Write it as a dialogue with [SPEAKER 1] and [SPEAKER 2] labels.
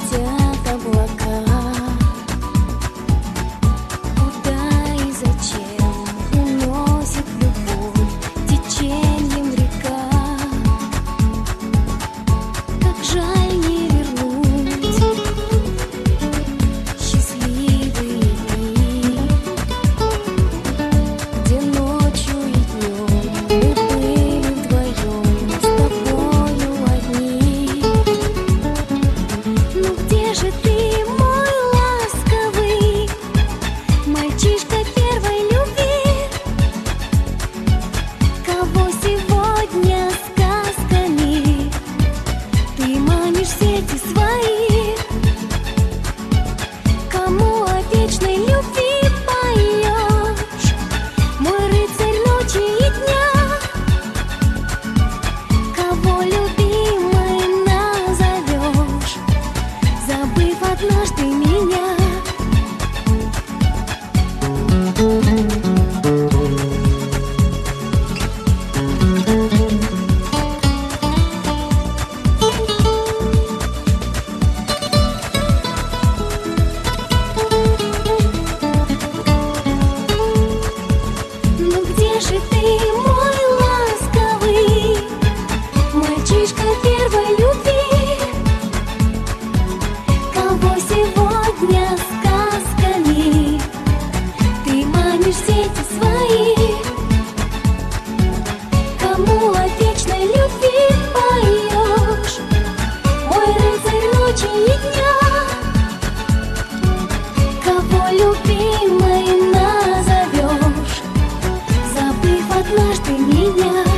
[SPEAKER 1] летят облака. Куда и зачем уносит любовь течением река? Как жаль не вернуть счастливые дни, где ночью и днем мы были вдвоем с тобою одни. Ну где же ты, мой ласковый мальчишка первой любви? Кого сегодня сказками ты манишь в сети свои? Кому о вечной любви поешь, мой рыцарь ночи и дня? Кого любимой назовешь, забыв однажды меня? Ну где же ты, мой ласковый мальчишка первой любви? Кого сегодня сказками ты манишь в сети свои? Кому о вечной любви поешь, мой рыцарь ночи и дня? Кого любимой назовешь, забыв однажды меня?